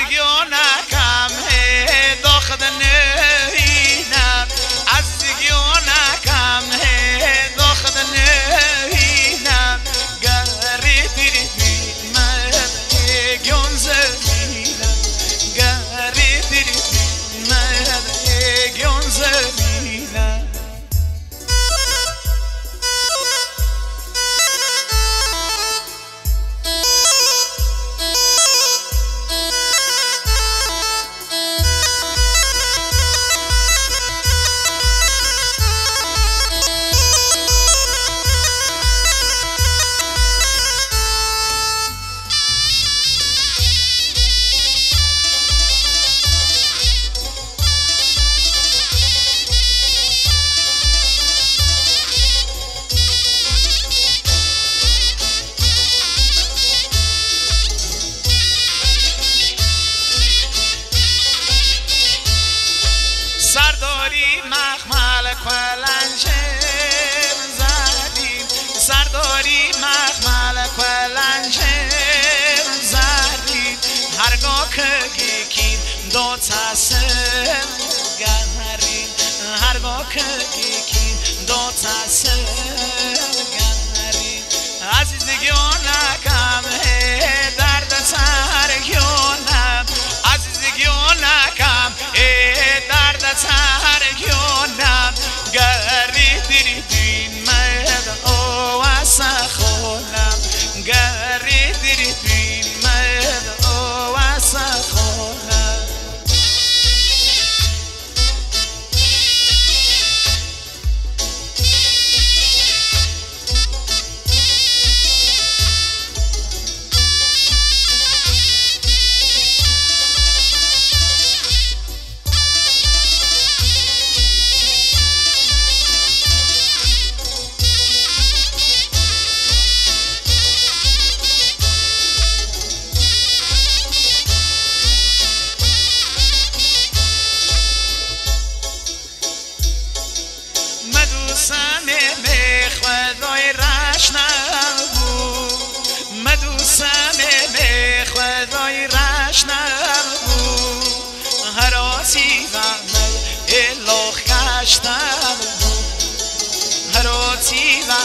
عزیزیونکم داخل نهینم عزیزیونکم داخل نهینم گری دیری مد گیون زمینم گری دیری مد گیون زمینم سرداری مخمل کلنجر زدیم سرداری مخمل کلنجر زدیم هرگاه که گیکیم دو تسم گریم هرگاه که گیکیم دو تسم گریم عزیزیونکم درد سرگیونم عزیزیونکم درد سرگیونم گری دیری دین مد او اسخونم گری دیری دین مد او اسخونم مدوسم خدای رشنم بود مدوسم خدای رشنم بود هراتی غمل الاخ کشتم بود هراتی